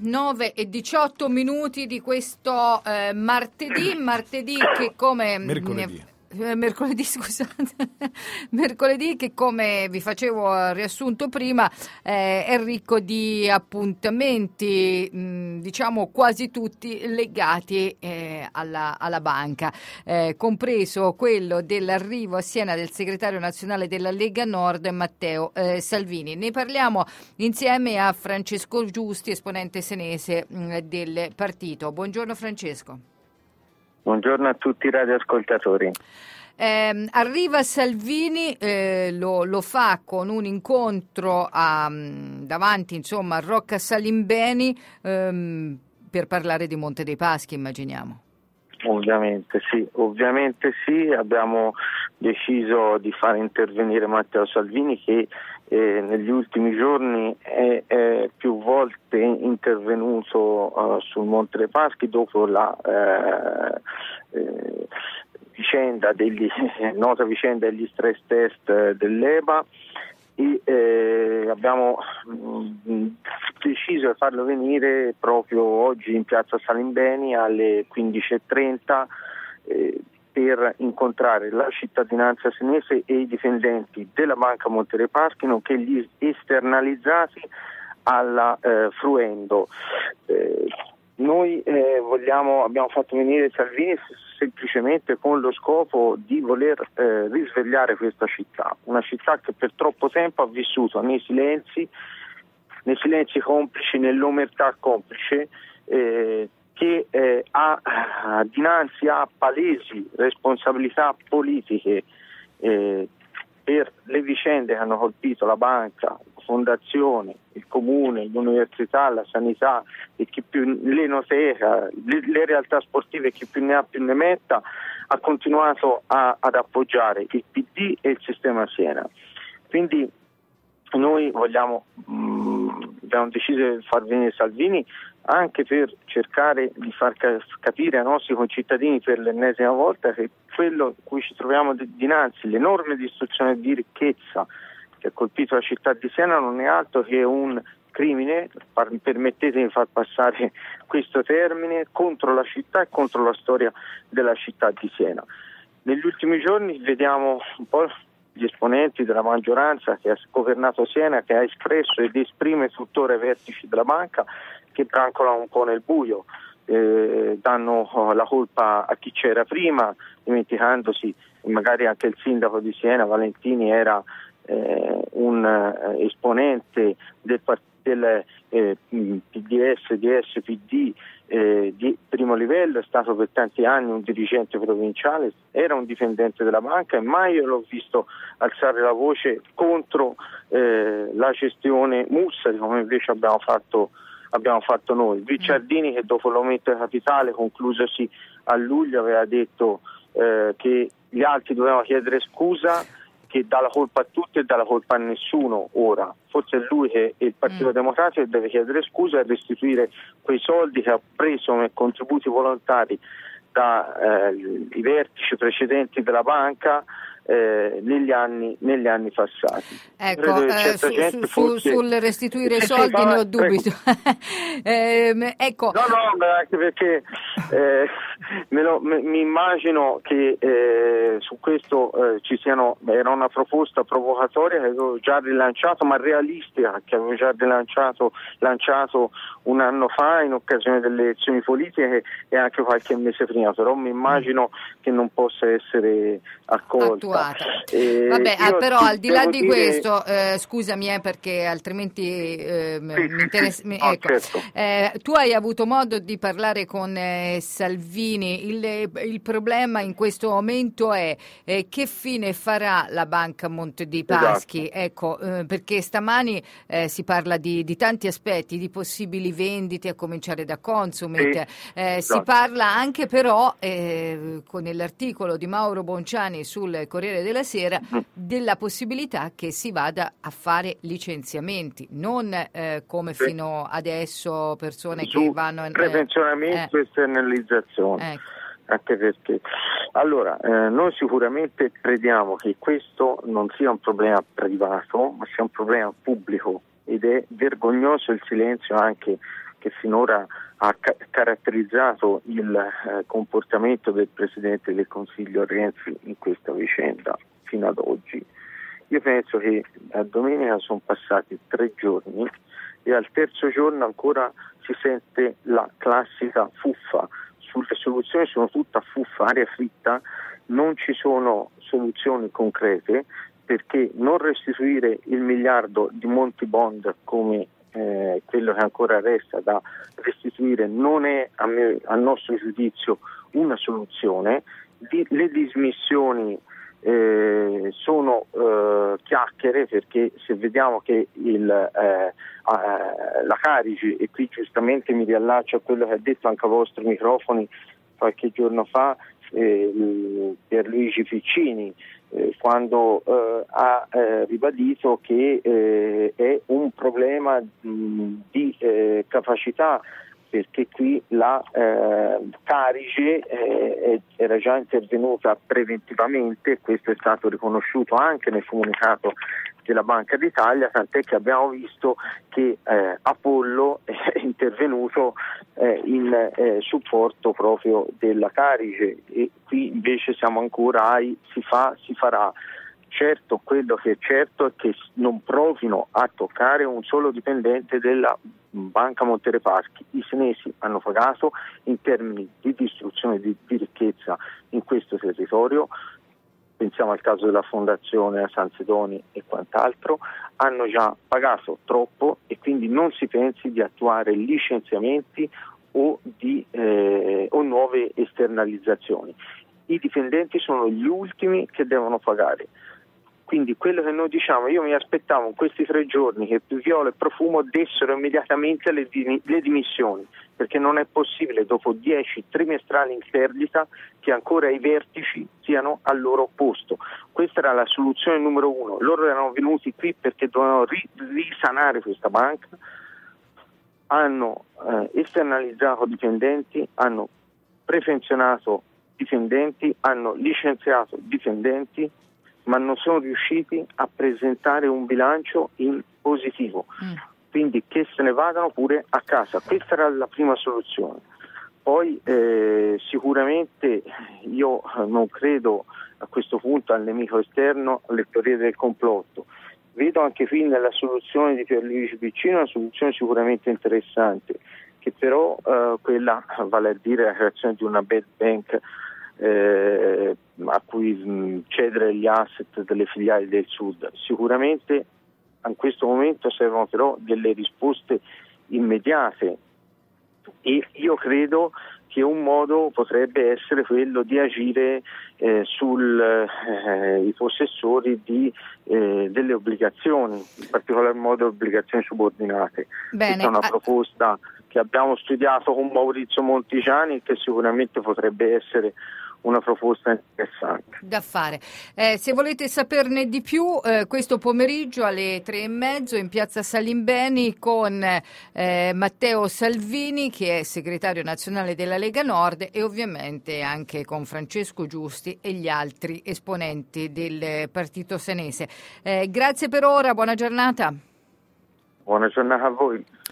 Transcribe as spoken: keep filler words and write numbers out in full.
nove e diciotto minuti di questo eh, martedì, martedì che come... Mercoledì. Eh, mercoledì, scusate, mercoledì che come vi facevo riassunto prima eh, è ricco di appuntamenti, mh, diciamo quasi tutti legati eh, alla, alla banca, eh, compreso quello dell'arrivo a Siena del segretario nazionale della Lega Nord Matteo eh, Salvini. Ne parliamo insieme a Francesco Giusti, esponente senese mh, del partito. Buongiorno Francesco. Buongiorno a tutti i radioascoltatori. Eh, arriva Salvini, eh, lo, lo fa con un incontro a, davanti insomma, a Rocca Salimbeni ehm, per parlare di Monte dei Paschi, immaginiamo. Ovviamente sì, ovviamente sì, abbiamo deciso di far intervenire Matteo Salvini che eh, negli ultimi giorni è, è più volte intervenuto uh, sul Monte dei Paschi dopo la eh, eh, vicenda degli, nota vicenda degli stress test dell'E B A e eh, abbiamo mh, deciso di farlo venire proprio oggi in piazza Salimbeni alle quindici e trenta eh, per incontrare la cittadinanza senese e i dipendenti della Banca Monte dei Paschi nonché gli esternalizzati alla eh, Fruendo. Eh, Noi eh, vogliamo, abbiamo fatto venire Salvini semplicemente con lo scopo di voler eh, risvegliare questa città, una città che per troppo tempo ha vissuto nei silenzi, nei silenzi complici, nell'omertà complice, eh, che eh, ha dinanzi a palesi responsabilità politiche eh, per le vicende che hanno colpito la banca, la fondazione, il comune, l'università, la sanità, e chi più, l'enoteca, le, le realtà sportive, chi più ne ha più ne metta, ha continuato a, ad appoggiare il P D e il sistema Siena. Quindi noi vogliamo, mh, abbiamo deciso di far venire Salvini anche per cercare di far capire ai nostri concittadini per l'ennesima volta che quello in cui ci troviamo dinanzi, l'enorme distruzione di ricchezza che ha colpito la città di Siena, non è altro che un crimine, permettetemi di far passare questo termine, contro la città e contro la storia della città di Siena. Negli ultimi giorni vediamo un po' gli esponenti della maggioranza che ha governato Siena, che ha espresso ed esprime tuttora i vertici della banca, che brancolano un po' nel buio, eh, danno la colpa a chi c'era prima, dimenticandosi magari anche il sindaco di Siena, Valentini, era eh, un eh, esponente del, del eh, P D S, D S P D eh, di primo livello, è stato per tanti anni un dirigente provinciale, era un dipendente della banca e mai io l'ho visto alzare la voce contro eh, la gestione Mussari, come invece abbiamo fatto abbiamo fatto noi. Ricciardini, che dopo l'aumento di capitale conclusosi a luglio, aveva detto eh, che gli altri dovevano chiedere scusa, che dà la colpa a tutti e dà la colpa a nessuno ora. Forse è lui che è il Partito mm. Democratico deve chiedere scusa e restituire quei soldi che ha preso come contributi volontari dai eh, vertici precedenti della banca Eh, negli anni negli anni passati. Ecco, eh, su, su, forse... sul restituire i sì, soldi sì, ne ho dubito. eh, ecco. No, no, anche perché eh, me lo, me, mi immagino che eh, su questo eh, ci siano, era una proposta provocatoria che avevo già rilanciato, ma realistica, che avevo già rilanciato lanciato un anno fa in occasione delle elezioni politiche e anche qualche mese prima, però mi immagino che non possa essere accolta. Eh, Vabbè, ah, però al di là di dire... questo, eh, scusami eh, perché altrimenti eh, sì, mi interessa. Sì, ecco, no, certo. eh, tu hai avuto modo di parlare con eh, Salvini. Il, il problema in questo momento è eh, che fine farà la Banca Monte dei Paschi? Esatto. Ecco, eh, perché stamani eh, si parla di, di tanti aspetti, di possibili vendite a cominciare da Consumit. Sì, eh, esatto. Si parla anche però eh, con l'articolo di Mauro Bonciani sul Corriere della Sera della possibilità che si vada a fare licenziamenti, non eh, come sì. fino adesso persone Su che vanno in prepensionamento eh, e esternalizzazione. Ecco. Anche perché allora eh, noi sicuramente crediamo che questo non sia un problema privato, ma sia un problema pubblico ed è vergognoso il silenzio anche che finora ha ca- caratterizzato il eh, comportamento del Presidente del Consiglio Renzi in questa vicenda fino ad oggi. Io penso che a domenica sono passati tre giorni e al terzo giorno ancora si sente la classica fuffa. Sulle soluzioni sono tutta fuffa, aria fritta, non ci sono soluzioni concrete, perché non restituire il miliardo di Monti Bond come eh, quello che ancora resta da restituire non è a, me, a nostro giudizio una soluzione. Di, le dismissioni eh, sono eh, chiacchiere, perché se vediamo che il, eh, eh, la Carige, e qui giustamente mi riallaccio a quello che ha detto anche a vostri microfoni qualche giorno fa eh, Pierluigi Piccini, eh, quando eh, ha eh, ribadito che eh, è un problema mh, di eh, capacità, perché qui la eh, Carige eh, era già intervenuta preventivamente, questo è stato riconosciuto anche nel comunicato della Banca d'Italia, tant'è che abbiamo visto che eh, Apollo è intervenuto eh, in eh, supporto proprio della Carige, e qui invece siamo ancora ai si fa, si farà. Certo, quello che è certo è che non provino a toccare un solo dipendente della Banca Monte dei Paschi. I senesi hanno pagato in termini di distruzione di, di ricchezza in questo territorio, pensiamo al caso della Fondazione a San Sedoni e quant'altro, hanno già pagato troppo, e quindi non si pensi di attuare licenziamenti o, di, eh, o nuove esternalizzazioni. I dipendenti sono gli ultimi che devono pagare. Quindi quello che noi diciamo, io mi aspettavo in questi tre giorni che Viola e Profumo dessero immediatamente le, di, le dimissioni, perché non è possibile dopo dieci trimestrali in perdita che ancora i vertici siano al loro posto. Questa era la soluzione numero uno. Loro erano venuti qui perché dovevano ri, risanare questa banca, hanno eh, esternalizzato dipendenti, hanno prepensionato dipendenti, hanno licenziato dipendenti, ma non sono riusciti a presentare un bilancio in positivo, mm. quindi che se ne vadano pure a casa. Questa era la prima soluzione. Poi eh, sicuramente io non credo a questo punto al nemico esterno, alle teorie del complotto. Vedo anche qui nella soluzione di Pierluigi Piccini una soluzione sicuramente interessante, che però eh, quella, vale a dire la creazione di una bad bank Eh, a cui mh, cedere gli asset delle filiali del Sud. Sicuramente in questo momento servono però delle risposte immediate, e io credo che un modo potrebbe essere quello di agire eh, sui eh, possessori di, eh, delle obbligazioni, in particolar modo obbligazioni subordinate. Bene. Questa è una ah... proposta che abbiamo studiato con Maurizio Monticiani e che sicuramente potrebbe essere una proposta interessante da fare. Eh, se volete saperne di più, eh, questo pomeriggio alle tre e mezzo in piazza Salimbeni con eh, Matteo Salvini, che è segretario nazionale della Lega Nord, e ovviamente anche con Francesco Giusti e gli altri esponenti del partito senese. Eh, grazie per ora, buona giornata. Buona giornata a voi.